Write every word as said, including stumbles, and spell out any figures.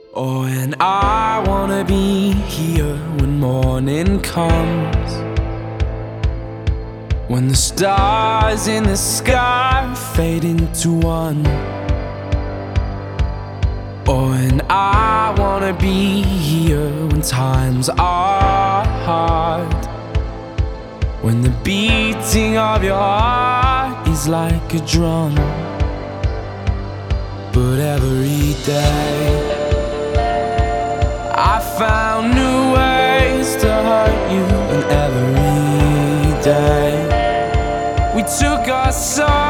Oh, and I wanna be here when morning comes, when the stars in the sky fade into one. Oh, and I wanna be here when times are hard, when the beating of your heart is like a drum. But every day I found new ways to hurt you, and every day we took our song